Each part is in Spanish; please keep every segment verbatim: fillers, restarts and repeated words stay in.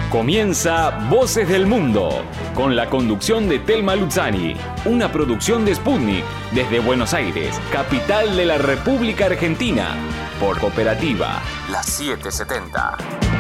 Comienza Voces del Mundo, con la conducción de Telma Luzzani, una producción de Sputnik, desde Buenos Aires, capital de la República Argentina, por Cooperativa, la setecientos setenta.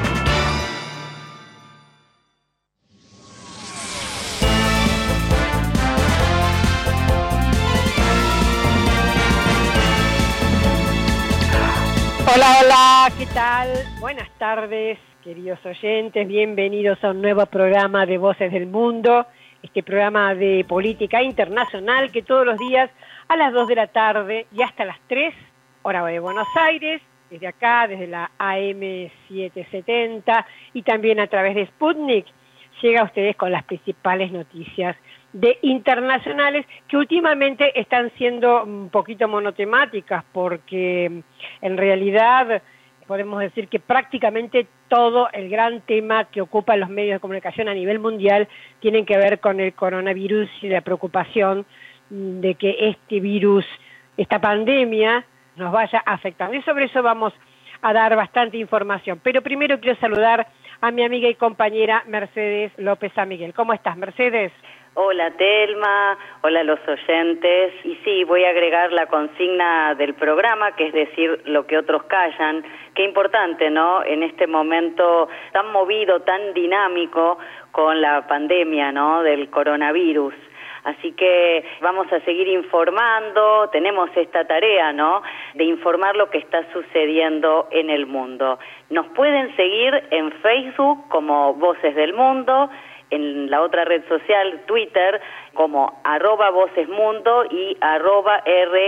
Hola, hola, ¿qué tal? Buenas tardes, queridos oyentes, bienvenidos a un nuevo programa de Voces del Mundo, este programa de política internacional que todos los días a las dos de la tarde y hasta las tres, hora de Buenos Aires, desde acá, desde la A M setecientos setenta y también a través de Sputnik, llega a ustedes con las principales noticias de internacionales que últimamente están siendo un poquito monotemáticas porque en realidad podemos decir que prácticamente todo el gran tema que ocupa los medios de comunicación a nivel mundial tienen que ver con el coronavirus y la preocupación de que este virus, esta pandemia nos vaya afectando. Y sobre eso vamos a dar bastante información. Pero primero quiero saludar a mi amiga y compañera Mercedes López San Miguel. ¿Cómo estás, Mercedes? Hola Telma, hola a los oyentes, y sí, voy a agregar la consigna del programa, que es decir lo que otros callan. Qué importante, ¿no?, en este momento tan movido, tan dinámico con la pandemia, ¿no?, del coronavirus. Así que vamos a seguir informando, tenemos esta tarea, ¿no?, de informar lo que está sucediendo en el mundo. Nos pueden seguir en Facebook como Voces del Mundo, en la otra red social, Twitter, como arroba vocesmundo y arroba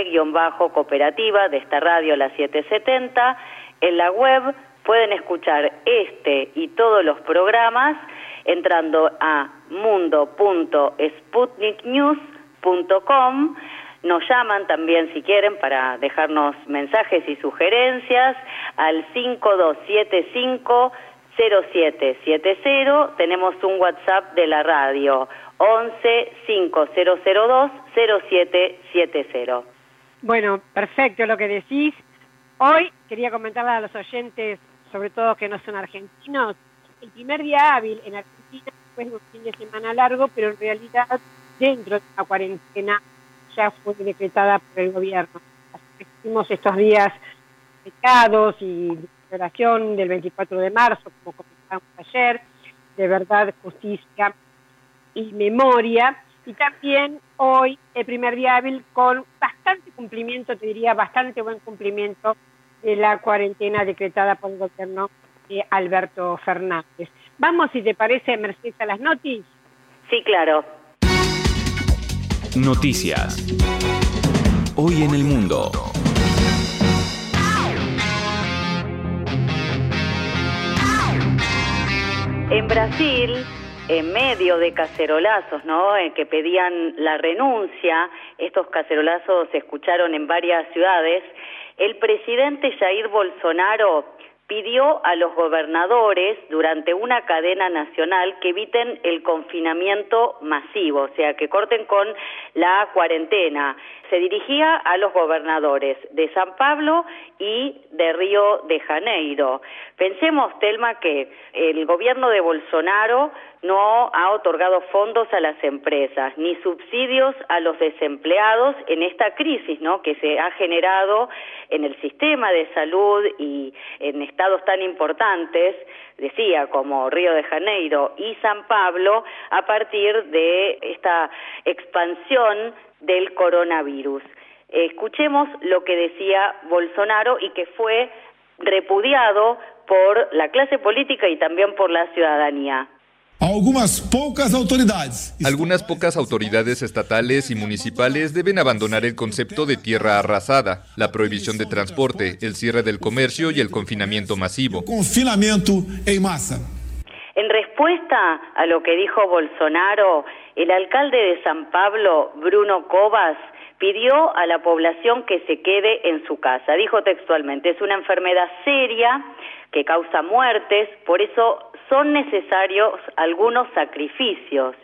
r-cooperativa de esta radio, la setecientos setenta. En la web pueden escuchar este y todos los programas entrando a mundo punto sputnik news punto com. Nos llaman también si quieren para dejarnos mensajes y sugerencias al cinco dos siete cinco cero siete siete cero. Tenemos un WhatsApp de la radio once cinco cero cero dos cero siete siete cero. Bueno, perfecto lo que decís. Hoy quería comentarle a los oyentes, sobre todo que no son argentinos, el primer día hábil en Argentina fue un fin de semana largo, pero en realidad dentro de la cuarentena ya fue decretada por el gobierno. Así que tuvimos estos días pecados y celebración del veinticuatro de marzo, como comentamos ayer, de verdad, justicia y memoria, y también hoy el primer día hábil con bastante cumplimiento, te diría bastante buen cumplimiento de la cuarentena decretada por el gobierno de Alberto Fernández. Vamos, si te parece, Mercedes, a las noticias. Sí, claro. Noticias. Hoy en el mundo. En Brasil, en medio de cacerolazos, ¿no?, en que pedían la renuncia, estos cacerolazos se escucharon en varias ciudades, el presidente Jair Bolsonaro pidió a los gobernadores durante una cadena nacional que eviten el confinamiento masivo, o sea, que corten con la cuarentena. Se dirigía a los gobernadores de San Pablo y de Río de Janeiro. Pensemos, Telma, que el gobierno de Bolsonaro no ha otorgado fondos a las empresas, ni subsidios a los desempleados en esta crisis, ¿no?, que se ha generado en el sistema de salud y en estados tan importantes, decía, como Río de Janeiro y San Pablo, a partir de esta expansión del coronavirus. Escuchemos lo que decía Bolsonaro y que fue repudiado por la clase política y también por la ciudadanía. Algunas pocas autoridades. Algunas pocas autoridades estatales y municipales deben abandonar el concepto de tierra arrasada, la prohibición de transporte, el cierre del comercio y el confinamiento masivo. Confinamiento en masa. En respuesta a lo que dijo Bolsonaro, el alcalde de San Pablo, Bruno Covas, pidió a la población que se quede en su casa. Dijo textualmente: es una enfermedad seria que causa muertes, por eso son necesarios algunos sacrificios.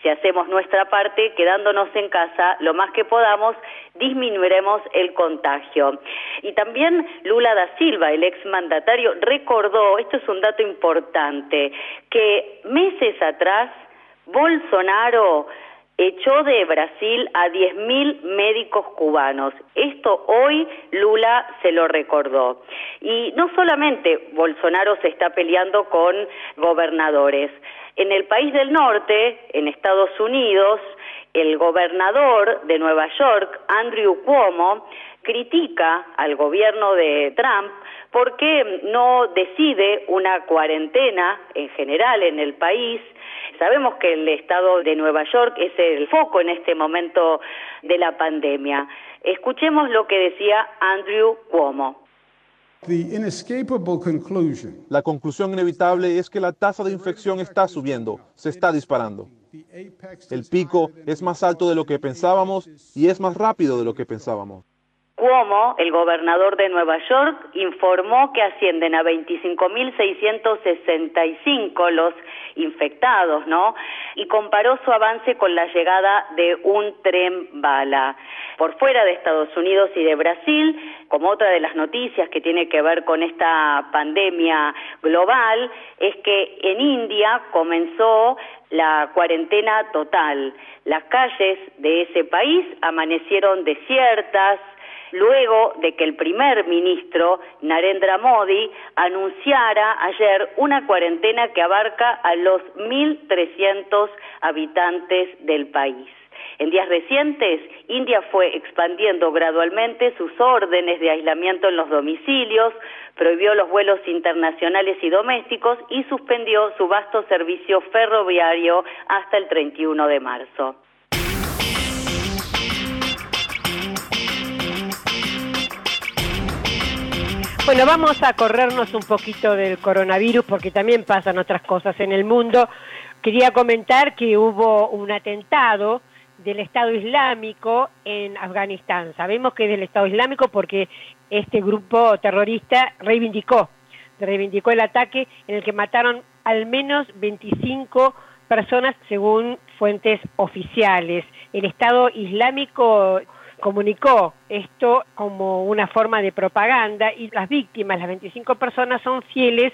si hacemos nuestra parte, quedándonos en casa lo más que podamos, disminuiremos el contagio. Y también Lula da Silva, el exmandatario, recordó, esto es un dato importante, que meses atrás Bolsonaro echó de Brasil a diez mil médicos cubanos. Esto hoy Lula se lo recordó. Y no solamente Bolsonaro se está peleando con gobernadores. En el país del norte, en Estados Unidos, el gobernador de Nueva York, Andrew Cuomo, critica al gobierno de Trump porque no decide una cuarentena en general en el país. Sabemos que el estado de Nueva York es el foco en este momento de la pandemia. Escuchemos lo que decía Andrew Cuomo. La conclusión inevitable es que la tasa de infección está subiendo, se está disparando. El pico es más alto de lo que pensábamos y es más rápido de lo que pensábamos. Cuomo, el gobernador de Nueva York, informó que ascienden a veinticinco mil seiscientos sesenta y cinco los infectados, ¿no? Y comparó su avance con la llegada de un tren bala. Por fuera de Estados Unidos y de Brasil, como otra de las noticias que tiene que ver con esta pandemia global, es que en India comenzó la cuarentena total. Las calles de ese país amanecieron desiertas, luego de que el primer ministro, Narendra Modi, anunciara ayer una cuarentena que abarca a los mil trescientos habitantes del país. En días recientes, India fue expandiendo gradualmente sus órdenes de aislamiento en los domicilios, prohibió los vuelos internacionales y domésticos y suspendió su vasto servicio ferroviario hasta el treinta y uno de marzo. Bueno, vamos a corrernos un poquito del coronavirus porque también pasan otras cosas en el mundo. Quería comentar que hubo un atentado del Estado Islámico en Afganistán. Sabemos que es del Estado Islámico porque este grupo terrorista reivindicó, reivindicó el ataque en el que mataron al menos veinticinco personas según fuentes oficiales. El Estado Islámico comunicó esto como una forma de propaganda y las víctimas, las veinticinco personas, son fieles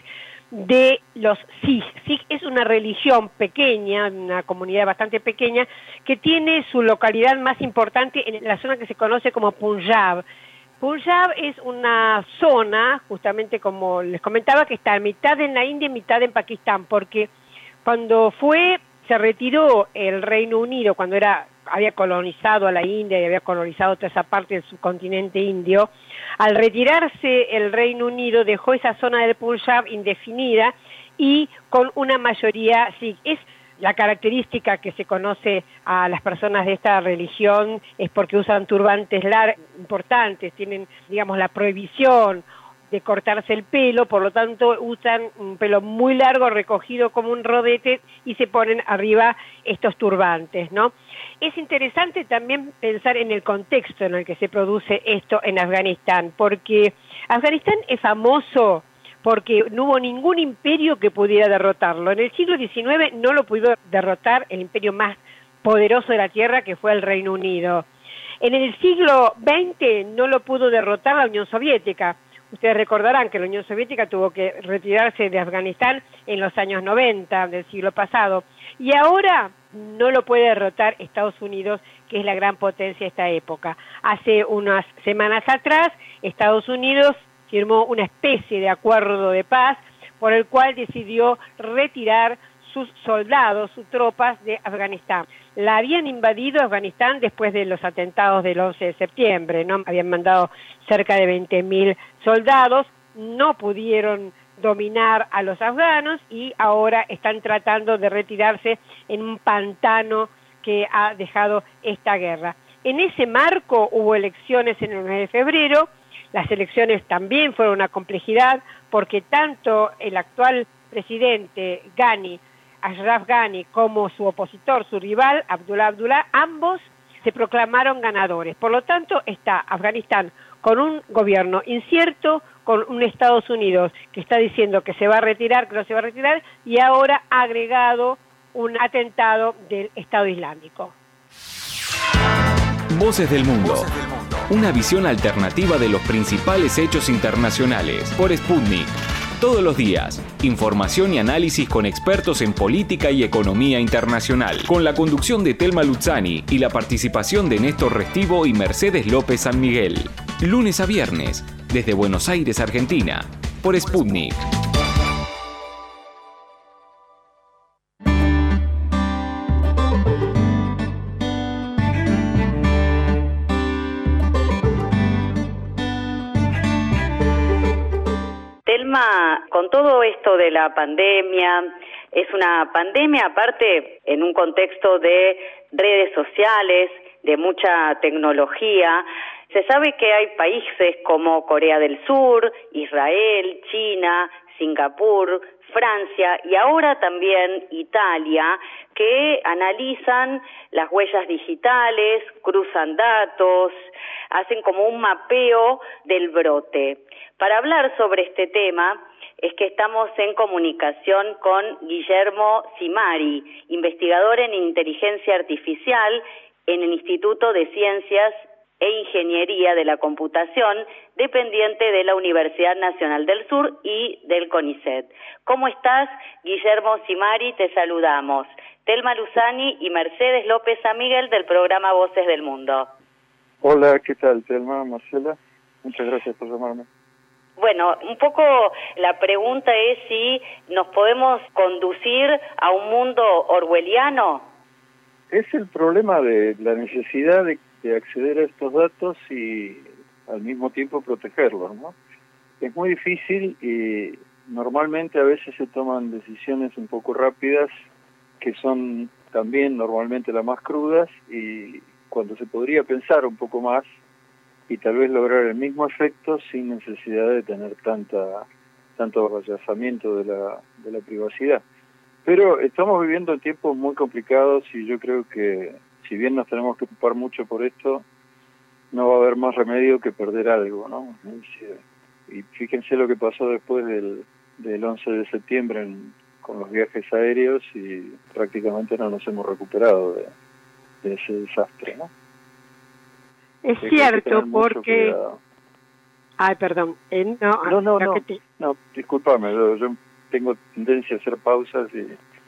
de los Sikh. Sikh es una religión pequeña, una comunidad bastante pequeña, que tiene su localidad más importante en la zona que se conoce como Punjab. Punjab es una zona, justamente como les comentaba, que está a mitad en la India y mitad en Pakistán, porque cuando fue, se retiró el Reino Unido, cuando era había colonizado a la India y había colonizado toda esa parte del subcontinente indio, al retirarse el Reino Unido dejó esa zona del Punjab indefinida y con una mayoría sikh. Es la característica que se conoce a las personas de esta religión, es porque usan turbantes largos, importantes, tienen, digamos, la prohibición de cortarse el pelo, por lo tanto usan un pelo muy largo recogido como un rodete y se ponen arriba estos turbantes, ¿no? Es interesante también pensar en el contexto en el que se produce esto en Afganistán, porque Afganistán es famoso porque no hubo ningún imperio que pudiera derrotarlo. En el siglo diecinueve no lo pudo derrotar el imperio más poderoso de la tierra, que fue el Reino Unido. En el siglo veinte no lo pudo derrotar la Unión Soviética. Ustedes recordarán que la Unión Soviética tuvo que retirarse de Afganistán en los años noventa del siglo pasado. Y ahora no lo puede derrotar Estados Unidos, que es la gran potencia de esta época. Hace unas semanas atrás, Estados Unidos firmó una especie de acuerdo de paz por el cual decidió retirar sus soldados, sus tropas de Afganistán. La habían invadido Afganistán después de los atentados del once de septiembre, ¿no? Habían mandado cerca de veinte mil soldados, no pudieron dominar a los afganos y ahora están tratando de retirarse en un pantano que ha dejado esta guerra. En ese marco hubo elecciones en el mes de febrero. Las elecciones también fueron una complejidad porque tanto el actual presidente Ghani, Ashraf Ghani, como su opositor, su rival, Abdullah Abdullah, ambos se proclamaron ganadores. Por lo tanto, está Afganistán con un gobierno incierto, con un Estados Unidos que está diciendo que se va a retirar, que no se va a retirar, y ahora ha agregado un atentado del Estado Islámico. Voces del Mundo. Una visión alternativa de los principales hechos internacionales por Sputnik. Todos los días, información y análisis con expertos en política y economía internacional, con la conducción de Telma Luzzani y la participación de Néstor Restivo y Mercedes López San Miguel. Lunes a viernes, desde Buenos Aires, Argentina, por Sputnik. Telma, con todo esto de la pandemia, es una pandemia aparte en un contexto de redes sociales, de mucha tecnología. Se sabe que hay países como Corea del Sur, Israel, China, Singapur, Francia y ahora también Italia, que analizan las huellas digitales, cruzan datos, hacen como un mapeo del brote. Para hablar sobre este tema es que estamos en comunicación con Guillermo Cimari, investigador en inteligencia artificial en el Instituto de Ciencias e Ingeniería de la Computación, dependiente de la Universidad Nacional del Sur y del CONICET. ¿Cómo estás, Guillermo Cimari? Te saludamos. Telma Luzzani y Mercedes López San Miguel del programa Voces del Mundo. Hola, ¿qué tal, Telma, Marcela? Muchas gracias por llamarme. Bueno, un poco la pregunta es si nos podemos conducir a un mundo orwelliano. Es el problema de la necesidad de, de acceder a estos datos y al mismo tiempo protegerlos, ¿no? Es muy difícil y normalmente a veces se toman decisiones un poco rápidas que son también normalmente las más crudas y cuando se podría pensar un poco más y tal vez lograr el mismo efecto sin necesidad de tener tanta tanto rechazamiento de la de la privacidad. Pero estamos viviendo en tiempos muy complicados y yo creo que si bien nos tenemos que ocupar mucho por esto, no va a haber más remedio que perder algo, ¿no? Y fíjense lo que pasó después del, del once de septiembre en, con los viajes aéreos y prácticamente no nos hemos recuperado de, de ese desastre, ¿no? Es cierto, porque... Ay, perdón. Eh, no, no, no, no, te... no, discúlpame, yo, yo tengo tendencia a hacer pausas y...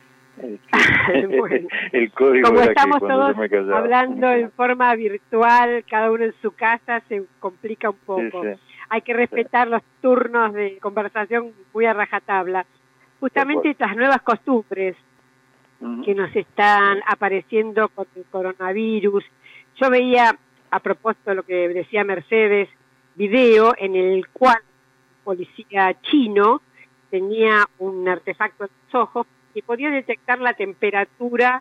Este, bueno, el código como era estamos que cuando todos yo me callaba. hablando en forma virtual, cada uno en su casa, se complica un poco. Sí, sí. Hay que respetar sí. los turnos de conversación muy a rajatabla. Justamente estas nuevas costumbres uh-huh. que nos están apareciendo con el coronavirus. Yo veía, a propósito de lo que decía Mercedes, video en el cual un policía chino tenía un artefacto en los ojos que podía detectar la temperatura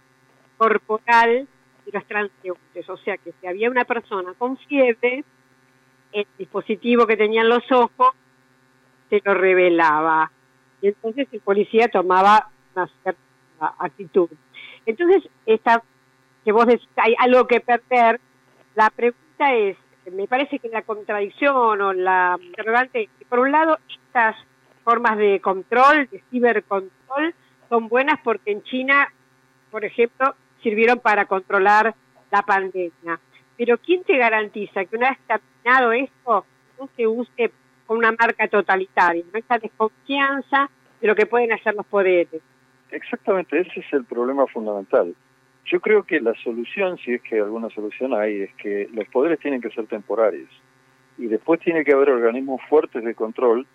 corporal de los transeúntes. O sea que si había una persona con fiebre, el dispositivo que tenía en los ojos se lo revelaba. Y entonces el policía tomaba una cierta actitud. Entonces, esta, que vos decís, hay algo que perder, la pregunta es, me parece que la contradicción o la interrogante, por un lado, estas formas de control, de cibercontrol, son buenas porque en China, por ejemplo, sirvieron para controlar la pandemia. Pero ¿quién te garantiza que una vez terminado esto no se use con una marca totalitaria, no esta desconfianza de lo que pueden hacer los poderes? Exactamente, ese es el problema fundamental. Yo creo que la solución, si es que alguna solución hay, es que los poderes tienen que ser temporarios y después tiene que haber organismos fuertes de control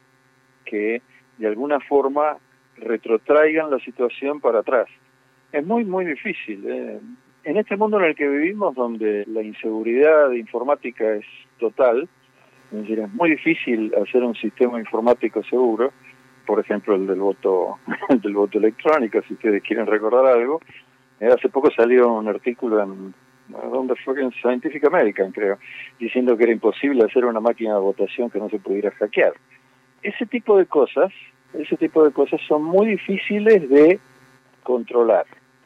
que de alguna forma retrotraigan la situación para atrás. Es muy, muy difícil. ¿eh? En este mundo en el que vivimos, donde la inseguridad informática es total, es decir, es muy difícil hacer un sistema informático seguro, por ejemplo el del voto, el del voto electrónico, si ustedes quieren recordar algo. Eh, hace poco salió un artículo en, ¿dónde fue? En Scientific American, creo, diciendo que era imposible hacer una máquina de votación que no se pudiera hackear. Ese tipo de cosas, ese tipo de cosas son muy difíciles de controlar.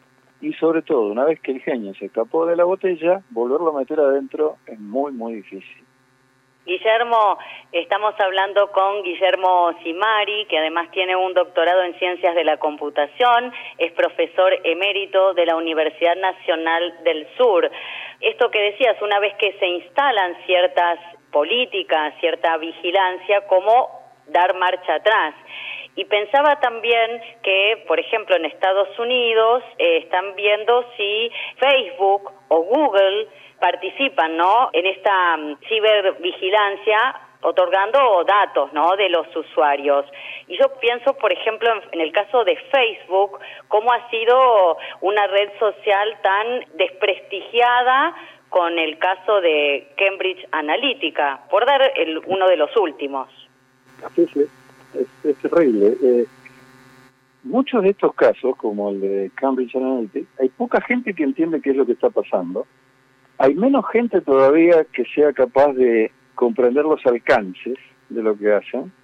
Y sobre todo, una vez que el genio se escapó de la botella, volverlo a meter adentro es muy, muy difícil. Guillermo, estamos hablando con Guillermo Cimari, que además tiene un doctorado en Ciencias de la Computación, es profesor emérito de la Universidad Nacional del Sur. Esto que decías, una vez que se instalan ciertas políticas, cierta vigilancia, ¿cómo dar marcha atrás? Y pensaba también que, por ejemplo, en Estados Unidos eh, están viendo si Facebook o Google participan, ¿no?, en esta um, cibervigilancia, otorgando datos, ¿no?, de los usuarios. Y yo pienso, por ejemplo, en, en el caso de Facebook, cómo ha sido una red social tan desprestigiada con el caso de Cambridge Analytica, por dar el, uno de los últimos. Sí, sí, es, es terrible. Eh, muchos de estos casos, como el de Cambridge Analytica, hay poca gente que entiende qué es lo que está pasando. Hay menos gente todavía que sea capaz de comprender los alcances de lo que hacen,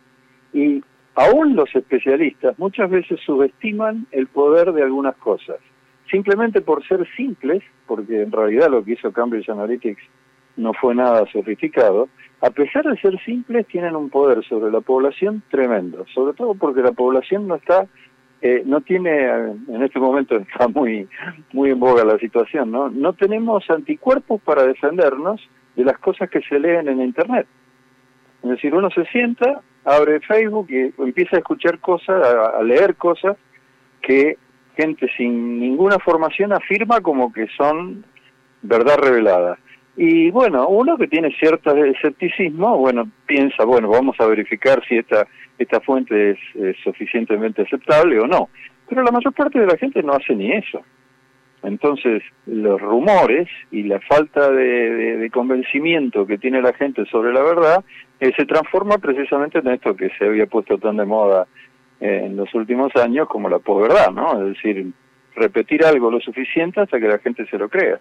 y aún los especialistas muchas veces subestiman el poder de algunas cosas, simplemente por ser simples, porque en realidad lo que hizo Cambridge Analytica no fue nada sofisticado. A pesar de ser simples, tienen un poder sobre la población tremendo, sobre todo porque la población no está Eh, no tiene, en este momento está muy muy en boga la situación, ¿no? No tenemos anticuerpos para defendernos de las cosas que se leen en Internet. Es decir, uno se sienta, abre Facebook y empieza a escuchar cosas, a, a leer cosas que gente sin ninguna formación afirma como que son verdad revelada. Y bueno, uno que tiene cierto escepticismo, bueno, piensa, bueno, vamos a verificar si esta esta fuente es, es suficientemente aceptable o no. Pero la mayor parte de la gente no hace ni eso. Entonces, los rumores y la falta de, de, de convencimiento que tiene la gente sobre la verdad eh, se transforma precisamente en esto que se había puesto tan de moda eh, en los últimos años como la posverdad, ¿no? Es decir, repetir algo lo suficiente hasta que la gente se lo crea.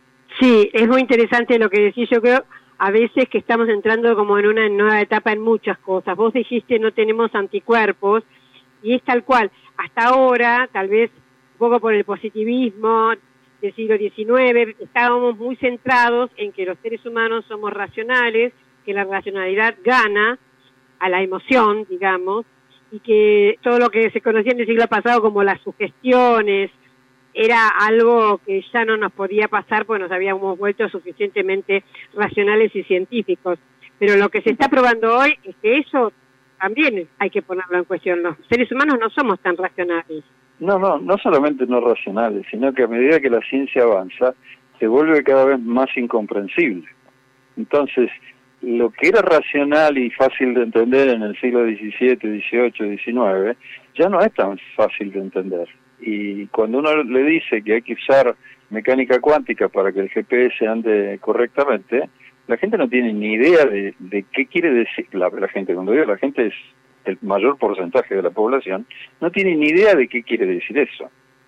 Sí, es muy interesante lo que decís. Yo creo a veces que estamos entrando como en una nueva etapa en muchas cosas. Vos dijiste no tenemos anticuerpos, y es tal cual. Hasta ahora, tal vez un poco por el positivismo del siglo diecinueve, estábamos muy centrados en que los seres humanos somos racionales, que la racionalidad gana a la emoción, digamos, y que todo lo que se conocía en el siglo pasado como las sugestiones, era algo que ya no nos podía pasar porque nos habíamos vuelto suficientemente racionales y científicos. Pero lo que se está probando hoy es que eso también hay que ponerlo en cuestión. Los seres humanos no somos tan racionales. No, no, no solamente no racionales, sino que a medida que la ciencia avanza, se vuelve cada vez más incomprensible. Entonces, lo que era racional y fácil de entender en el siglo diecisiete, dieciocho, diecinueve, ya no es tan fácil de entender. Y cuando uno le dice que hay que usar mecánica cuántica para que el G P S ande correctamente, la gente no tiene ni idea de, de qué quiere decir. La, la gente, cuando digo la gente, es el mayor porcentaje de la población, no tiene ni idea de qué quiere decir eso.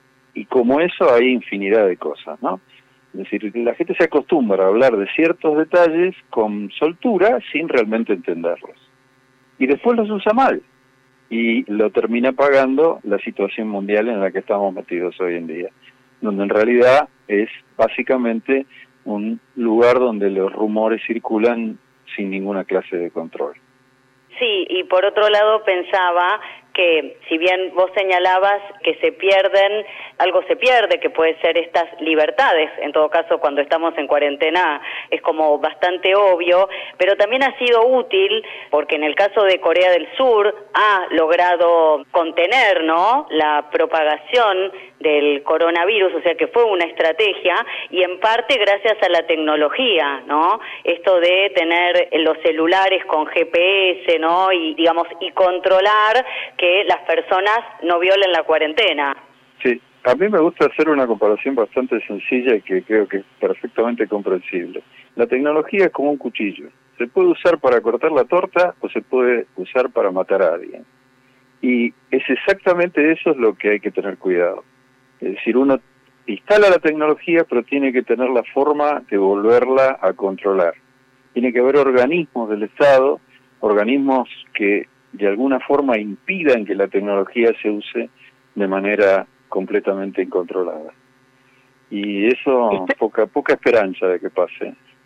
Y como eso hay infinidad de cosas, ¿no? Es decir, la gente se acostumbra a hablar de ciertos detalles con soltura sin realmente entenderlos. Y después los usa mal. Y lo termina pagando la situación mundial en la que estamos metidos hoy en día, donde en realidad es básicamente un lugar donde los rumores circulan sin ninguna clase de control. Sí, y por otro lado pensaba que si bien vos señalabas que se pierden, algo se pierde, que puede ser estas libertades, en todo caso cuando estamos en cuarentena es como bastante obvio, pero también ha sido útil porque en el caso de Corea del Sur ha logrado contener, ¿no?, la propagación del coronavirus, o sea que fue una estrategia, y en parte gracias a la tecnología, ¿no? Esto de tener los celulares con G P S, ¿no?, y digamos, y controlar que las personas no violen la cuarentena. Sí, a mí me gusta hacer una comparación bastante sencilla y que creo que es perfectamente comprensible. La tecnología es como un cuchillo. Se puede usar para cortar la torta o se puede usar para matar a alguien. Y es exactamente eso es lo que hay que tener cuidado. Es decir, uno instala la tecnología, pero tiene que tener la forma de volverla a controlar. Tiene que haber organismos del Estado, organismos que de alguna forma impidan que la tecnología se use de manera completamente incontrolada. Y eso, poca poca esperanza de que pase.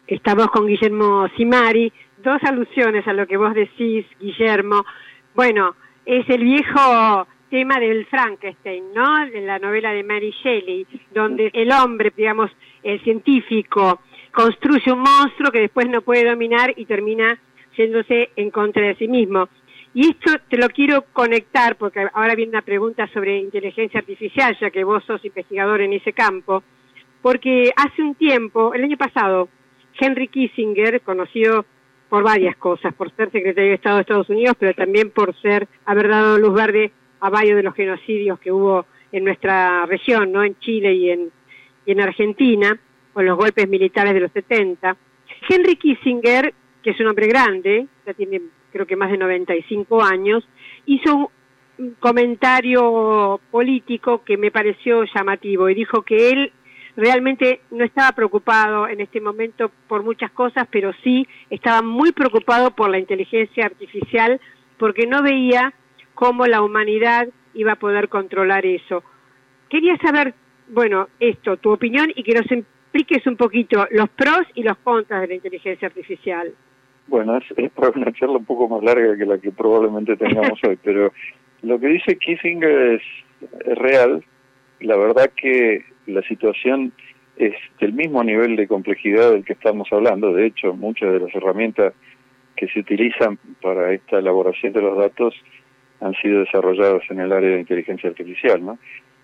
Estamos con Guillermo Cimari. Dos alusiones a lo que vos decís, Guillermo. Bueno, es el viejo tema del Frankenstein, ¿no? De la novela de Mary Shelley, donde el hombre, digamos, el científico, construye un monstruo que después no puede dominar y termina yéndose en contra de sí mismo. Y esto te lo quiero conectar, porque ahora viene una pregunta sobre inteligencia artificial, ya que vos sos investigador en ese campo, porque hace un tiempo, el año pasado, Henry Kissinger, conocido por varias cosas, por ser secretario de Estado de Estados Unidos, pero también por ser, haber dado luz verde a varios de los genocidios que hubo en nuestra región, ¿no? En Chile y en, y en Argentina, con los golpes militares de los setenta. Henry Kissinger, que es un hombre grande, ya tiene creo que más de noventa y cinco años, hizo un comentario político que me pareció llamativo y dijo que él realmente no estaba preocupado en este momento por muchas cosas, pero sí estaba muy preocupado por la inteligencia artificial porque no veía cómo la humanidad iba a poder controlar eso. Quería saber, bueno, esto, tu opinión y que nos expliques un poquito los pros y los contras de la inteligencia artificial. Bueno, es, es para una charla un poco más larga que la que probablemente tengamos hoy, pero lo que dice Kissinger es, es real. La verdad que la situación es del mismo nivel de complejidad del que estamos hablando. De hecho, muchas de las herramientas que se utilizan para esta elaboración de los datos han sido desarrolladas en el área de inteligencia artificial, ¿no?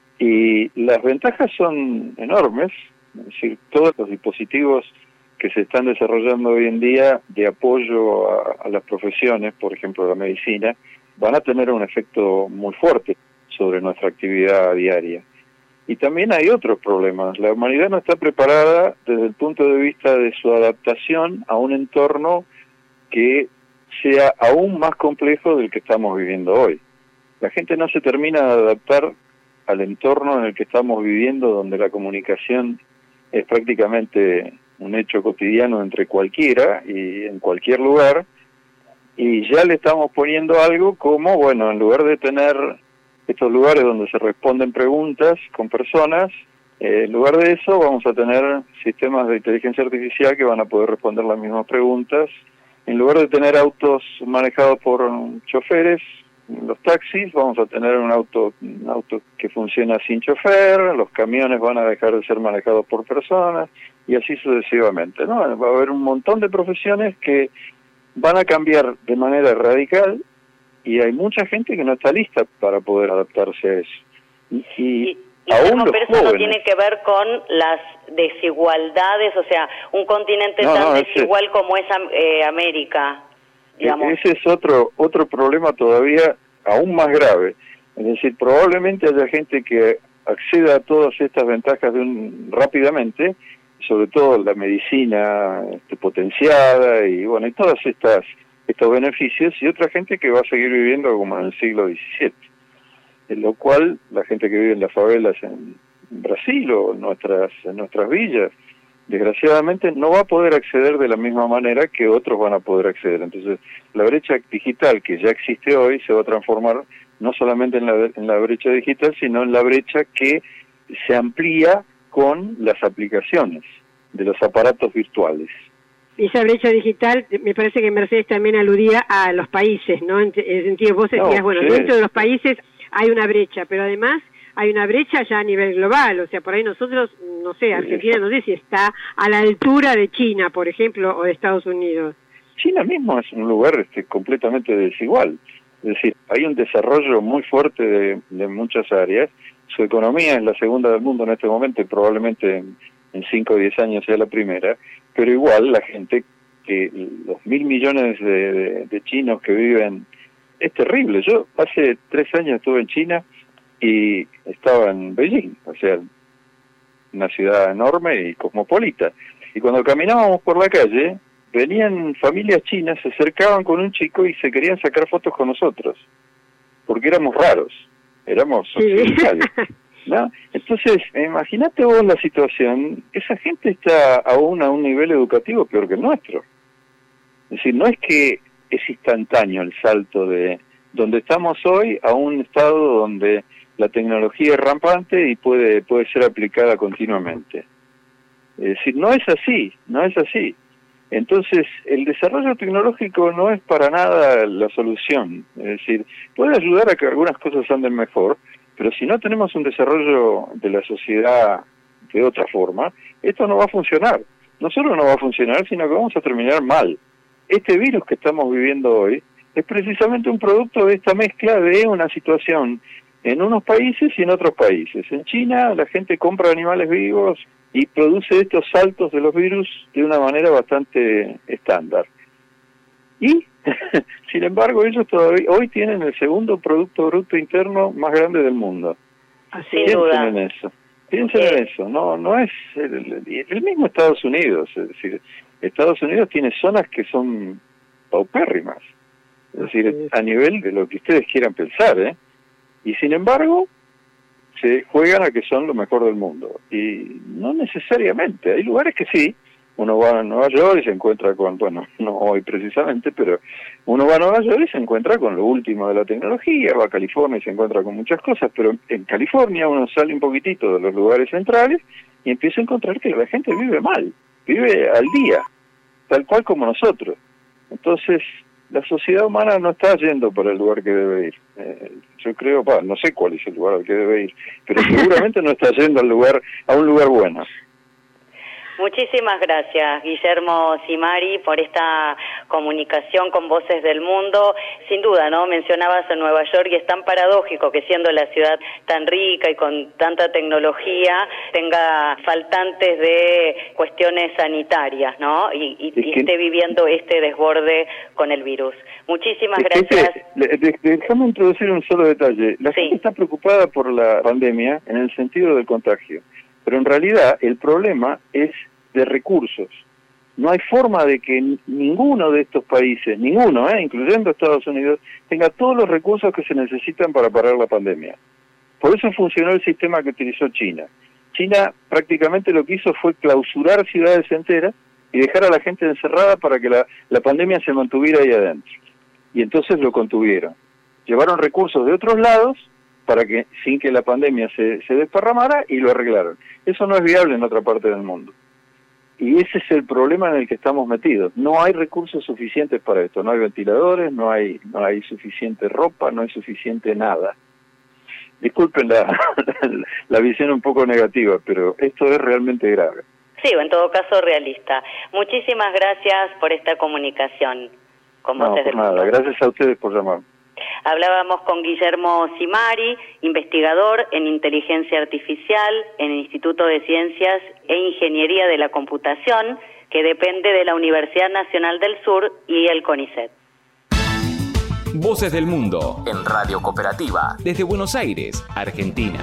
Y las ventajas son enormes, es decir, todos los dispositivos que se están desarrollando hoy en día de apoyo a, a las profesiones, por ejemplo la medicina, van a tener un efecto muy fuerte sobre nuestra actividad diaria. Y también hay otros problemas. La humanidad no está preparada desde el punto de vista de su adaptación a un entorno que sea aún más complejo del que estamos viviendo hoy. La gente no se termina de adaptar al entorno en el que estamos viviendo, donde la comunicación es prácticamente un hecho cotidiano entre cualquiera y en cualquier lugar, y ya le estamos poniendo algo como, bueno, en lugar de tener estos lugares donde se responden preguntas con personas, eh, en lugar de eso vamos a tener sistemas de inteligencia artificial que van a poder responder las mismas preguntas. En lugar de tener autos manejados por choferes, los taxis, vamos a tener un auto, un auto que funciona sin chofer, los camiones van a dejar de ser manejados por personas, y así sucesivamente, ¿no? Va a haber un montón de profesiones que van a cambiar de manera radical, y hay mucha gente que no está lista para poder adaptarse a eso. Y, y, y aún no, los pero eso jóvenes, no tiene que ver con las desigualdades, o sea, un continente no, tan no, desigual ese, como es eh, América, digamos. Ese es otro otro problema todavía aún más grave. Es decir, probablemente haya gente que acceda a todas estas ventajas de un, rápidamente, sobre todo la medicina este, potenciada y bueno, y todas estas estos beneficios, y otra gente que va a seguir viviendo como en el siglo diecisiete, en lo cual la gente que vive en las favelas en Brasil o en nuestras, en nuestras villas, desgraciadamente no va a poder acceder de la misma manera que otros van a poder acceder. Entonces, la brecha digital que ya existe hoy se va a transformar no solamente en la, en la brecha digital, sino en la brecha que se amplía con las aplicaciones de los aparatos virtuales. Y esa brecha digital, me parece que Mercedes también aludía a los países, ¿no? En el sentido, vos decías, no, bueno, sí, dentro de los países hay una brecha, pero además hay una brecha ya a nivel global, o sea, por ahí nosotros, no sé, Argentina no sé si está a la altura de China, por ejemplo, o de Estados Unidos. China mismo es un lugar este, completamente desigual, es decir, hay un desarrollo muy fuerte de, de muchas áreas, su economía es la segunda del mundo en este momento y probablemente en, en cinco o diez años sea la primera, pero igual la gente, que los mil millones de, de, de chinos que viven, es terrible. Yo hace tres años estuve en China y estaba en Beijing, o sea, una ciudad enorme y cosmopolita. Y cuando caminábamos por la calle, venían familias chinas, se acercaban con un chico y se querían sacar fotos con nosotros, porque éramos raros, éramos occidentales, ¿no? Entonces, imagínate vos la situación, esa gente está aún a un nivel educativo peor que el nuestro. Es decir, no es que es instantáneo el salto de donde estamos hoy a un estado donde la tecnología es rampante y puede puede ser aplicada continuamente. Es decir, no es así, no es así. Entonces, el desarrollo tecnológico no es para nada la solución. Es decir, puede ayudar a que algunas cosas anden mejor, pero si no tenemos un desarrollo de la sociedad de otra forma, esto no va a funcionar. No solo no va a funcionar, sino que vamos a terminar mal. Este virus que estamos viviendo hoy es precisamente un producto de esta mezcla de una situación en unos países y en otros países. En China la gente compra animales vivos y produce estos saltos de los virus de una manera bastante estándar. Y, sin embargo, ellos todavía hoy tienen el segundo Producto Bruto Interno más grande del mundo. Sin Piensen duda. en eso. Piensen Sí. en eso. No, no es el, el mismo Estados Unidos. Es decir, Estados Unidos tiene zonas que son paupérrimas. Es decir, a nivel de lo que ustedes quieran pensar, ¿eh? Y sin embargo, se juegan a que son lo mejor del mundo. Y no necesariamente. Hay lugares que sí. Uno va a Nueva York y se encuentra con, bueno, no hoy precisamente, pero uno va a Nueva York y se encuentra con lo último de la tecnología, va a California y se encuentra con muchas cosas, pero en California uno sale un poquitito de los lugares centrales y empieza a encontrar que la gente vive mal, vive al día, tal cual como nosotros. Entonces, la sociedad humana no está yendo por el lugar que debe ir. Eh, yo creo, bah, no sé cuál es el lugar al que debe ir, pero seguramente no está yendo al lugar, a un lugar bueno. Muchísimas gracias, Guillermo Cimari, por esta comunicación con Voces del Mundo. Sin duda, ¿no? Mencionabas en Nueva York y es tan paradójico que siendo la ciudad tan rica y con tanta tecnología tenga faltantes de cuestiones sanitarias, ¿no? Y, y, y esté viviendo este desborde con el virus. Muchísimas es que gracias. Este, de, de, déjame introducir un solo detalle. La Sí. gente está preocupada por la pandemia en el sentido del contagio, pero en realidad el problema es de recursos. No hay forma de que ninguno de estos países, ninguno, eh, incluyendo Estados Unidos, tenga todos los recursos que se necesitan para parar la pandemia. Por eso funcionó el sistema que utilizó China. China prácticamente lo que hizo fue clausurar ciudades enteras y dejar a la gente encerrada para que la, la pandemia se mantuviera ahí adentro. Y entonces lo contuvieron. Llevaron recursos de otros lados para que sin que la pandemia se, se desparramara y lo arreglaron. Eso no es viable en otra parte del mundo. Y ese es el problema en el que estamos metidos. No hay recursos suficientes para esto. No hay ventiladores, no hay no hay suficiente ropa, no hay suficiente nada. Disculpen la, la visión un poco negativa, pero esto es realmente grave. Sí, o en todo caso realista. Muchísimas gracias por esta comunicación con No, Voces por del nada. Mundo. Gracias a ustedes por llamar. Hablábamos con Guillermo Cimari, investigador en inteligencia artificial en el Instituto de Ciencias e Ingeniería de la Computación, que depende de la Universidad Nacional del Sur y el CONICET. Voces del Mundo en Radio Cooperativa desde Buenos Aires, Argentina.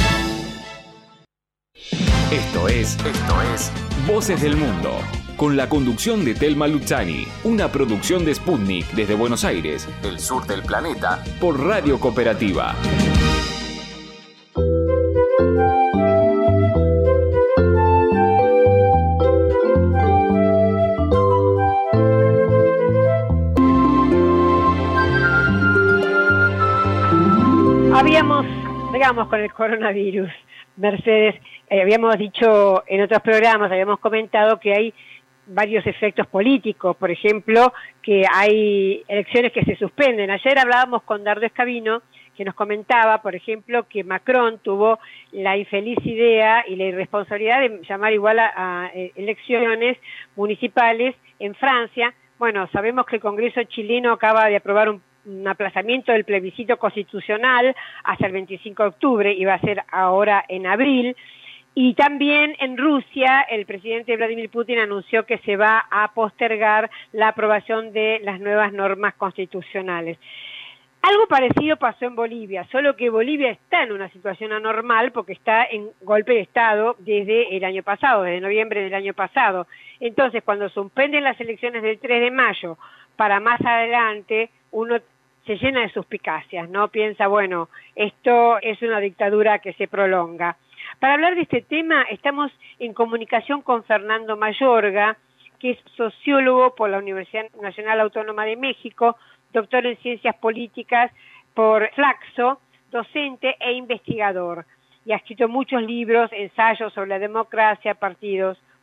Esto es, esto es Voces del Mundo, con la conducción de Telma Luzzani, una producción de Sputnik desde Buenos Aires, el sur del planeta, por Radio Cooperativa. Habíamos, digamos, con el coronavirus, Mercedes, eh, habíamos dicho en otros programas, habíamos comentado que hay varios efectos políticos, por ejemplo, que hay elecciones que se suspenden. Ayer hablábamos con Dardo Escabino, que nos comentaba, por ejemplo, que Macron tuvo la infeliz idea y la irresponsabilidad de llamar igual a, a elecciones municipales en Francia. Bueno, sabemos que el Congreso chileno acaba de aprobar un un aplazamiento del plebiscito constitucional hasta el veinticinco de octubre y va a ser ahora en abril. Y también en Rusia el presidente Vladimir Putin anunció que se va a postergar la aprobación de las nuevas normas constitucionales. Algo parecido pasó en Bolivia, solo que Bolivia está en una situación anormal porque está en golpe de Estado desde el año pasado, desde noviembre del año pasado. Entonces, cuando suspenden las elecciones del tres de mayo para más adelante, uno se llena de suspicacias, ¿no? Piensa, bueno, esto es una dictadura que se prolonga. Para hablar de este tema, estamos en comunicación con Fernando Mayorga, que es sociólogo por la Universidad Nacional Autónoma de México, doctor en Ciencias Políticas por Flaxo, docente e investigador. Y ha escrito muchos libros, ensayos sobre la democracia, partidos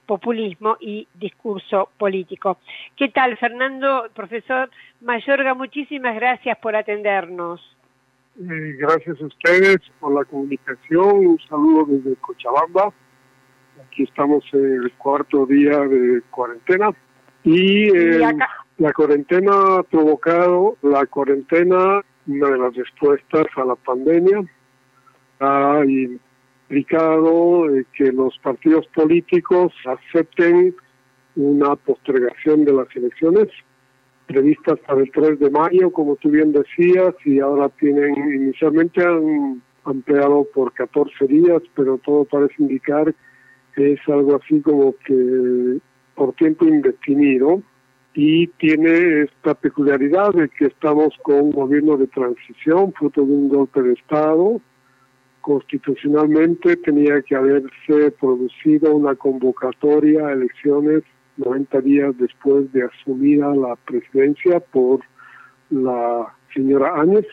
populismo y discurso político. ¿Qué tal, Fernando? Profesor Mayorga, muchísimas gracias por atendernos. Eh, gracias a ustedes por la comunicación. Un saludo desde Cochabamba. Aquí estamos en el cuarto día de cuarentena. Y, eh, y acá... la cuarentena ha provocado, la cuarentena, una de las respuestas a la pandemia, ha implicado eh, que los partidos políticos acepten una postergación de las elecciones previstas para el tres de mayo, como tú bien decías, y ahora tienen, inicialmente han ampliado por catorce días, pero todo parece indicar que es algo así como que por tiempo indefinido, y tiene esta peculiaridad de que estamos con un gobierno de transición, fruto de un golpe de Estado. Constitucionalmente tenía que haberse producido una convocatoria a elecciones noventa días después de asumida la presidencia por la señora Áñez,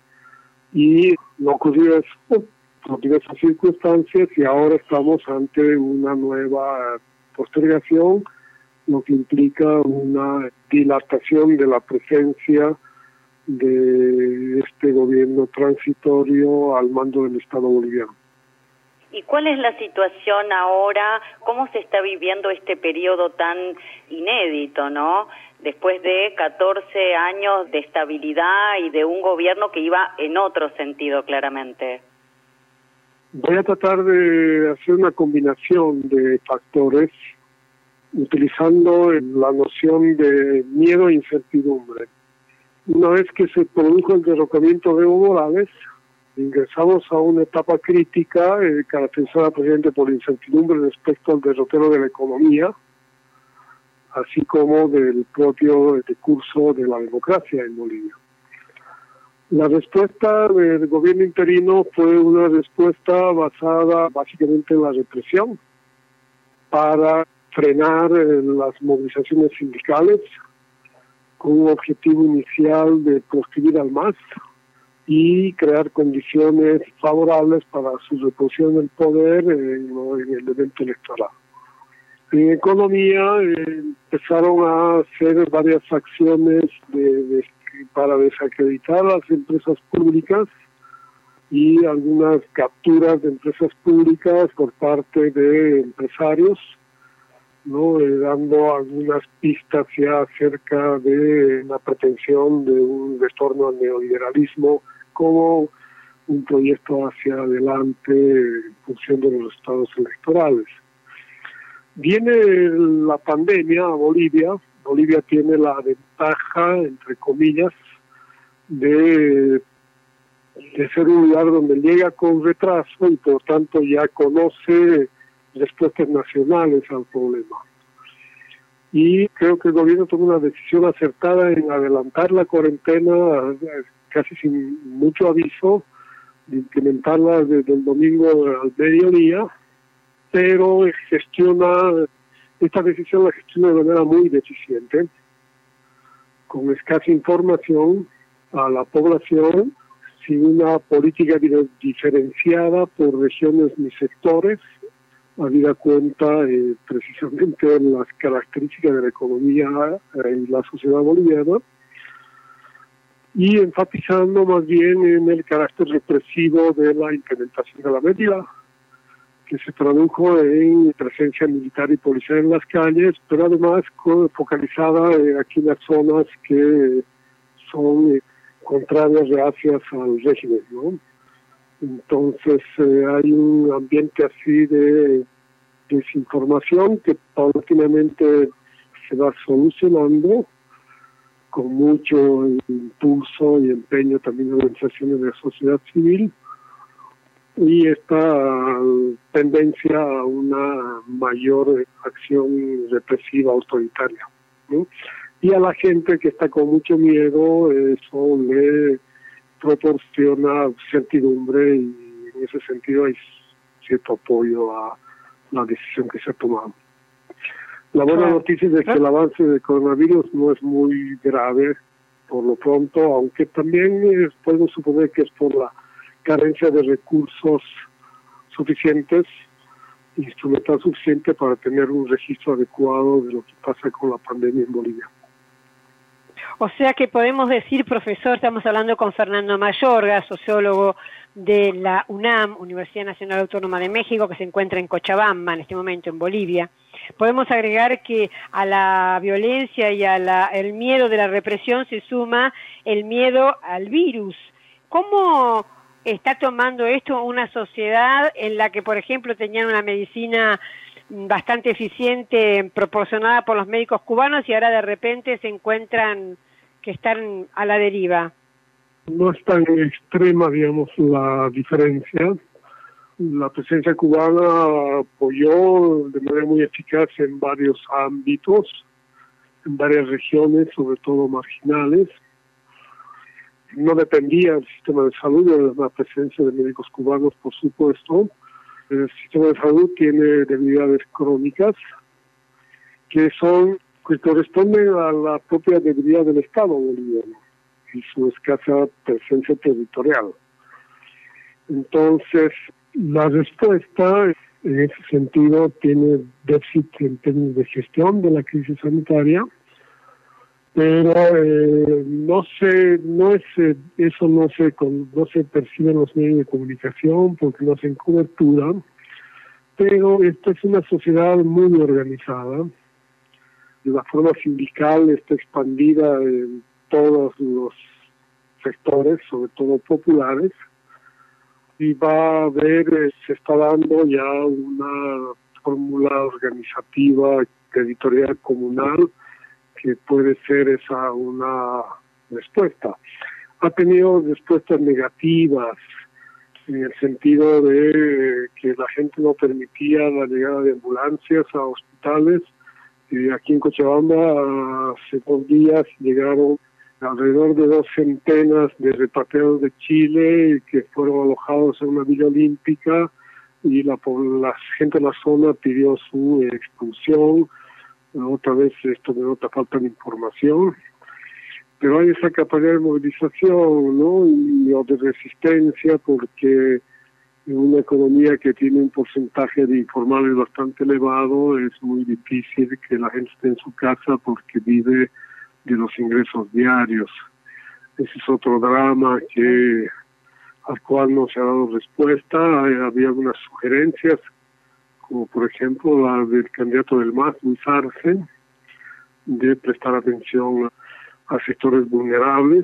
y no ocurrió eso por diversas circunstancias, y ahora estamos ante una nueva postergación, lo que implica una dilatación de la presencia de este gobierno transitorio al mando del Estado boliviano. ¿Y cuál es la situación ahora? ¿Cómo se está viviendo este periodo tan inédito, no? Después de catorce años de estabilidad y de un gobierno que iba en otro sentido, claramente. Voy a tratar de hacer una combinación de factores, utilizando la noción de miedo e incertidumbre. Una vez que se produjo el derrocamiento de Evo Morales, ingresamos a una etapa crítica eh, caracterizada precisamente por incertidumbre respecto al derrotero de la economía, así como del propio discurso de la democracia en Bolivia. La respuesta del gobierno interino fue una respuesta basada básicamente en la represión para frenar eh, las movilizaciones sindicales, con un objetivo inicial de proscribir al M A S y crear condiciones favorables para su reposición del poder en, en el evento electoral. En economía eh, empezaron a hacer varias acciones de, de, para desacreditar a las empresas públicas y algunas capturas de empresas públicas por parte de empresarios, ¿no? Eh, dando algunas pistas ya acerca de la pretensión de un retorno al neoliberalismo como un proyecto hacia adelante en función de los resultados electorales. Viene la pandemia a Bolivia. Bolivia tiene la ventaja, entre comillas, de, de ser un lugar donde llega con retraso y por tanto ya conoce respuestas nacionales al problema. Y creo que el gobierno tomó una decisión acertada en adelantar la cuarentena casi sin mucho aviso, de implementarla desde el domingo al mediodía, pero gestiona, esta decisión la gestiona de manera muy deficiente, con escasa información a la población, sin una política diferenciada por regiones ni sectores, habida cuenta eh, precisamente de las características de la economía eh, y la sociedad boliviana, y enfatizando más bien en el carácter represivo de la implementación de la medida, que se tradujo en presencia militar y policial en las calles, pero además focalizada eh, aquí en las zonas que son eh, contrarias, reacias al régimen, ¿no? Entonces eh, hay un ambiente así de desinformación que paulatinamente se va solucionando con mucho impulso y empeño también de organizaciones de la sociedad civil, y esta tendencia a una mayor acción represiva autoritaria, ¿no? Y a la gente que está con mucho miedo, eso le proporciona certidumbre, y en ese sentido hay cierto apoyo a la decisión que se ha tomado. La buena noticia es de que el avance del coronavirus no es muy grave por lo pronto, aunque también eh, podemos suponer que es por la carencia de recursos suficientes instrumental suficiente para tener un registro adecuado de lo que pasa con la pandemia en Bolivia. O sea que podemos decir, profesor, estamos hablando con Fernando Mayorga, sociólogo de la UNAM, Universidad Nacional Autónoma de México, que se encuentra en Cochabamba en este momento, en Bolivia. Podemos agregar que a la violencia y al miedo de la represión se suma el miedo al virus. ¿Cómo está tomando esto una sociedad en la que, por ejemplo, tenían una medicina bastante eficiente proporcionada por los médicos cubanos y ahora de repente se encuentran que están a la deriva? No es tan extrema, digamos, la diferencia. La presencia cubana apoyó de manera muy eficaz en varios ámbitos, en varias regiones, sobre todo marginales. No dependía del sistema de salud de la presencia de médicos cubanos, por supuesto. El sistema de salud tiene debilidades crónicas que son que corresponden a la propia debilidad del Estado boliviano y su escasa presencia territorial. Entonces, la respuesta en ese sentido tiene déficit en términos de gestión de la crisis sanitaria, pero eh, no se, no es, eso no se, no se percibe en los medios de comunicación porque no hacen cobertura, pero esta es una sociedad muy organizada. La forma sindical está expandida en todos los sectores, sobre todo populares, y va a haber, se está dando ya una fórmula organizativa territorial comunal que puede ser esa una respuesta. Ha tenido respuestas negativas en el sentido de que la gente no permitía la llegada de ambulancias a hospitales. Eh, aquí en Cochabamba hace dos días llegaron alrededor de dos centenas de repatriados de Chile que fueron alojados en una villa olímpica y la, la gente de la zona pidió su expulsión. Otra vez esto me nota falta de información, pero hay esa capacidad de movilización, ¿no? Y o de resistencia, porque en una economía que tiene un porcentaje de informales bastante elevado es muy difícil que la gente esté en su casa porque vive de los ingresos diarios. Ese es otro drama que al cual no se ha dado respuesta. Hay, había algunas sugerencias, como por ejemplo la del candidato del M A S, Luis Arce, de prestar atención a sectores vulnerables,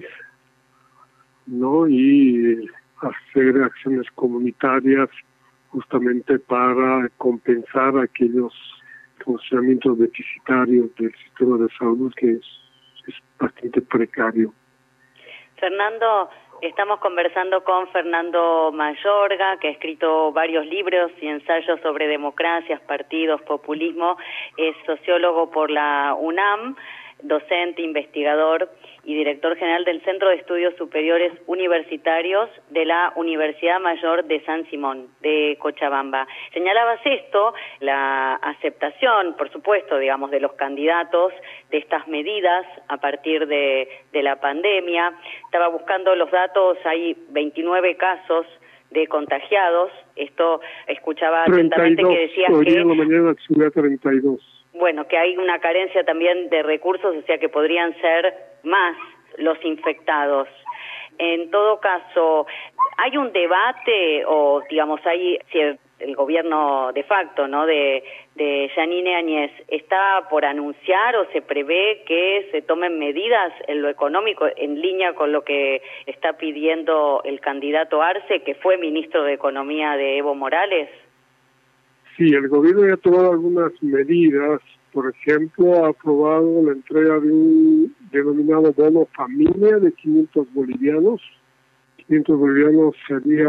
¿no? Y hacer acciones comunitarias justamente para compensar aquellos funcionamientos deficitarios del sistema de salud que es, es bastante precario. Fernando, estamos conversando con Fernando Mayorga, que ha escrito varios libros y ensayos sobre democracias, partidos, populismo. Es sociólogo por la UNAM, docente, investigador y director general del Centro de Estudios Superiores Universitarios de la Universidad Mayor de San Simón, de Cochabamba. Señalabas esto, la aceptación, por supuesto, digamos, de los candidatos de estas medidas a partir de, de la pandemia. Estaba buscando los datos, hay veintinueve casos de contagiados. Esto escuchaba atentamente que decías hoy que... día en la mañana subía a treinta y dos. Bueno, que hay una carencia también de recursos, o sea que podrían ser más los infectados. En todo caso, ¿hay un debate o, digamos, hay si el, el gobierno de facto, ¿no?, de, de Yanine Áñez está por anunciar o se prevé que se tomen medidas en lo económico en línea con lo que está pidiendo el candidato Arce, que fue ministro de Economía de Evo Morales? Sí, el gobierno ya ha tomado algunas medidas. Por ejemplo, ha aprobado la entrega de un denominado bono familia de quinientos bolivianos. quinientos bolivianos sería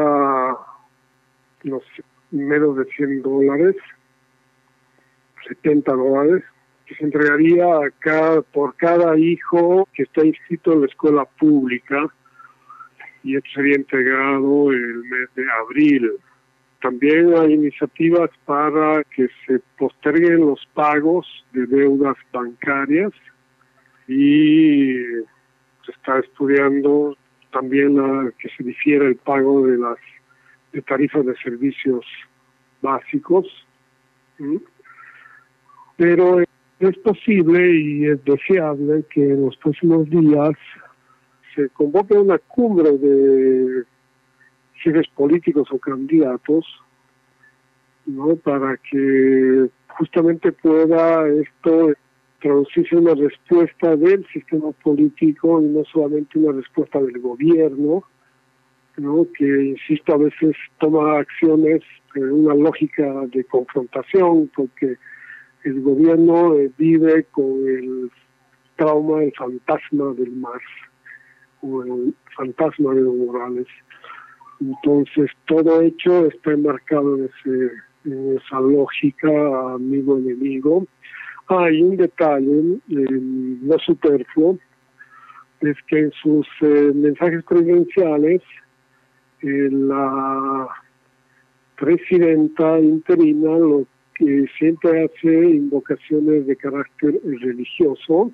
los menos de cien dólares, setenta dólares, que se entregaría a cada, por cada hijo que está inscrito en la escuela pública, y esto sería entregado el mes de abril. También hay iniciativas para que se posterguen los pagos de deudas bancarias y se está estudiando también la, que se difiera el pago de las de tarifas de servicios básicos ¿Mm? Pero es posible y es deseable que en los próximos días se convoque una cumbre de jefes políticos o candidatos, ¿no? Para que justamente pueda esto traducirse en una respuesta del sistema político y no solamente una respuesta del gobierno, ¿no? Que, insisto, a veces toma acciones en una lógica de confrontación, porque el gobierno eh, vive con el trauma, el fantasma del Marx, o el fantasma de Evo Morales. Entonces, todo hecho está enmarcado en, ese, en esa lógica amigo-enemigo. Ah, y un detalle eh, no superfluo, es que en sus eh, mensajes presidenciales, eh, la presidenta interina lo que siempre hace invocaciones de carácter religioso,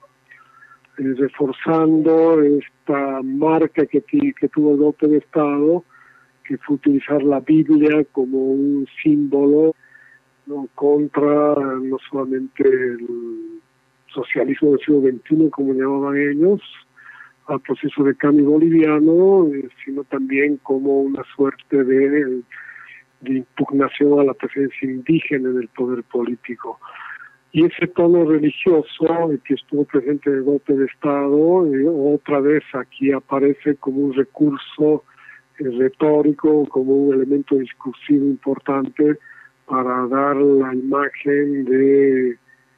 eh, reforzando esta marca que, que tuvo el golpe de Estado, que fue utilizar la Biblia como un símbolo, ¿no? Contra no solamente el socialismo del siglo veintiuno, como llamaban ellos, al proceso de cambio boliviano, eh, sino también como una suerte de, de impugnación a la presencia indígena en el poder político. Y ese tono religioso eh, que estuvo presente en el golpe de Estado, eh, otra vez aquí aparece como un recurso eh, retórico, como un elemento discursivo importante para dar la imagen de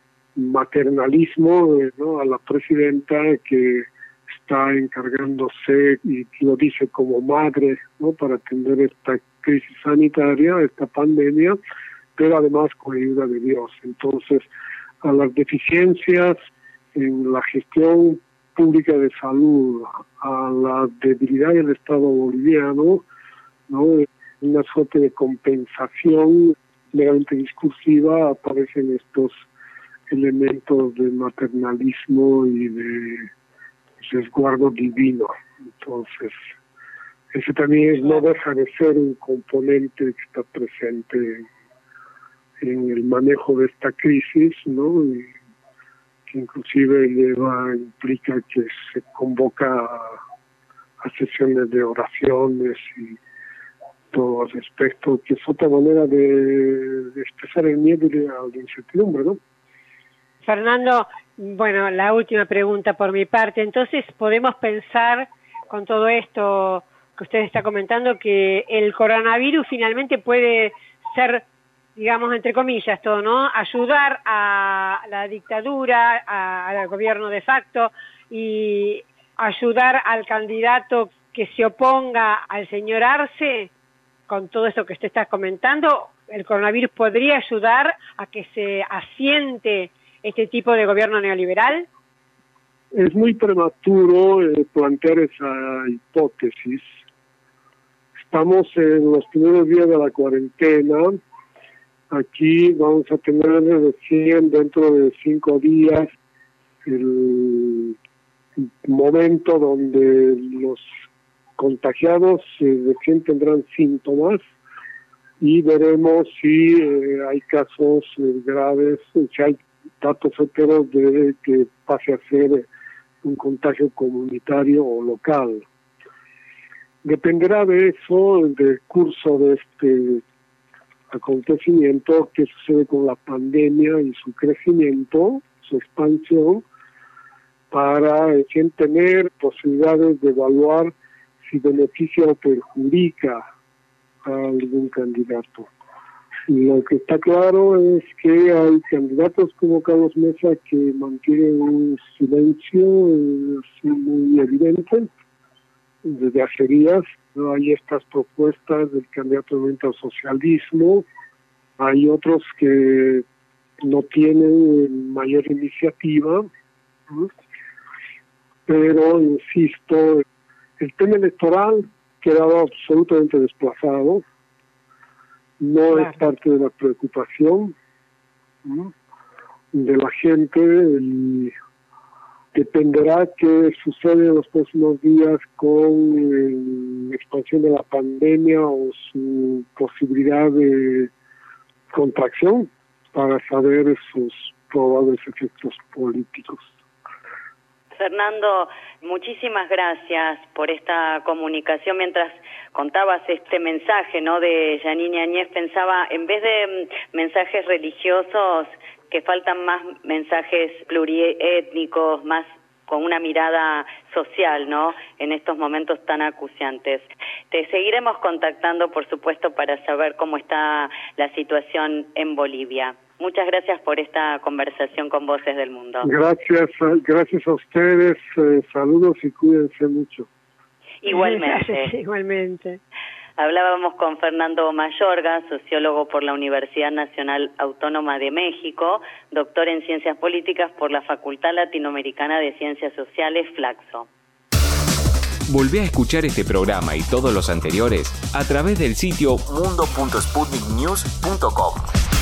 maternalismo, eh, ¿no? a la presidenta que está encargándose, y lo dice como madre, ¿no? para atender esta crisis sanitaria, esta pandemia, pero además con ayuda de Dios. Entonces, a las deficiencias en la gestión pública de salud, a la debilidad del Estado boliviano, ¿no? una suerte de compensación meramente discursiva, aparecen estos elementos de maternalismo y de resguardo divino. Entonces, ese también no deja de ser un componente que está presente en el manejo de esta crisis, ¿no? Y que inclusive lleva, implica que se convoca a, a sesiones de oraciones y todo al respecto, que es otra manera de, de expresar el miedo y la, la incertidumbre, ¿no? Fernando, bueno, la última pregunta por mi parte. Entonces, ¿podemos pensar con todo esto que usted está comentando que el coronavirus finalmente puede ser, digamos, entre comillas, todo, ¿no? Ayudar a la dictadura, a, al gobierno de facto y ayudar al candidato que se oponga al señor Arce? Con todo esto que usted está comentando, ¿el coronavirus podría ayudar a que se asiente este tipo de gobierno neoliberal? Es muy prematuro eh, plantear esa hipótesis. Estamos en los primeros días de la cuarentena. Aquí vamos a tener recién dentro de cinco días el momento donde los contagiados eh, recién tendrán síntomas y veremos si eh, hay casos eh, graves, si hay datos certeros de que pase a ser un contagio comunitario o local. Dependerá de eso, del curso de este acontecimiento, qué sucede con la pandemia y su crecimiento, su expansión, para eh, tener posibilidades de evaluar si beneficia o perjudica a algún candidato. Y lo que está claro es que hay candidatos como Carlos Mesa que mantienen un silencio eh, muy evidente desde hace días. ¿No? Hay estas propuestas del candidato de al socialismo, hay otros que no tienen mayor iniciativa, ¿no? Pero insisto, el tema electoral quedaba absolutamente desplazado, no claro. Es parte de la preocupación, ¿no? de la gente, y dependerá qué sucede en los próximos días con la expansión de la pandemia o su posibilidad de contracción para saber sus probables efectos políticos. Fernando, muchísimas gracias por esta comunicación. Mientras contabas este mensaje, ¿no?, de Yanine Áñez, pensaba, en vez de mensajes religiosos, que faltan más mensajes pluriétnicos, más con una mirada social, ¿no?, en estos momentos tan acuciantes. Te seguiremos contactando, por supuesto, para saber cómo está la situación en Bolivia. Muchas gracias por esta conversación con Voces del Mundo. Gracias, gracias a ustedes. Eh, saludos y cuídense mucho. Igualmente. Igualmente. Hablábamos con Fernando Mayorga, sociólogo por la Universidad Nacional Autónoma de México, doctor en Ciencias Políticas por la Facultad Latinoamericana de Ciencias Sociales, Flaxo. Volvé a escuchar este programa y todos los anteriores a través del sitio mundo punto sputnik news punto com.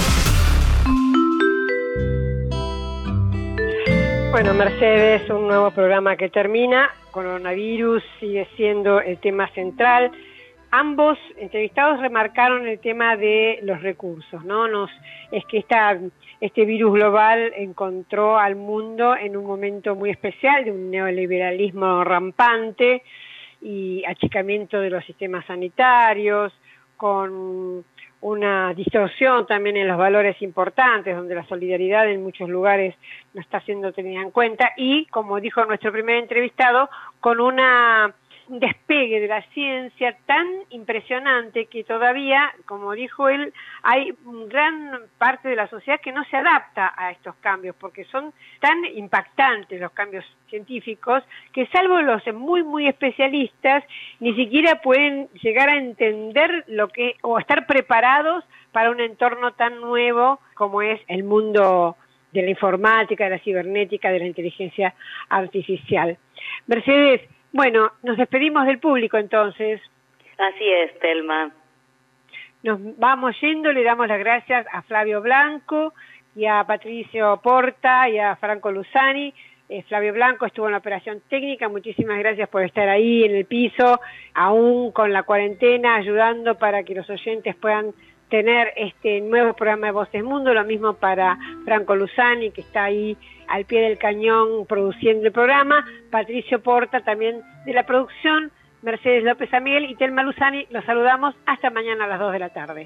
Bueno, Mercedes, un nuevo programa que termina. Coronavirus sigue siendo el tema central. Ambos entrevistados remarcaron el tema de los recursos, ¿no? Nos, es que esta, este virus global encontró al mundo en un momento muy especial de un neoliberalismo rampante y achicamiento de los sistemas sanitarios, con una distorsión también en los valores importantes, donde la solidaridad en muchos lugares no está siendo tenida en cuenta, y, como dijo nuestro primer entrevistado, con una un despegue de la ciencia tan impresionante que todavía, como dijo él, hay gran parte de la sociedad que no se adapta a estos cambios, porque son tan impactantes los cambios científicos que, salvo los muy muy especialistas, ni siquiera pueden llegar a entender lo que o estar preparados para un entorno tan nuevo como es el mundo de la informática, de la cibernética, de la inteligencia artificial. Mercedes, bueno, nos despedimos del público entonces. Así es, Telma. Nos vamos yendo, le damos las gracias a Flavio Blanco y a Patricio Porta y a Franco Luzani. Eh, Flavio Blanco estuvo en la operación técnica, muchísimas gracias por estar ahí en el piso, aún con la cuarentena, ayudando para que los oyentes puedan tener este nuevo programa de Voces Mundo. Lo mismo para Franco Luzani, que está ahí al pie del cañón produciendo el programa, Patricio Porta también de la producción, Mercedes López Amiel y Telma Luzani. Los saludamos hasta mañana a las dos de la tarde.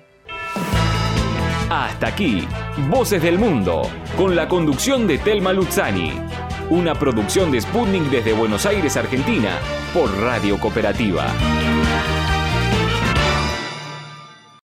Hasta aquí, Voces del Mundo, con la conducción de Telma Luzani. Una producción de Sputnik desde Buenos Aires, Argentina, por Radio Cooperativa.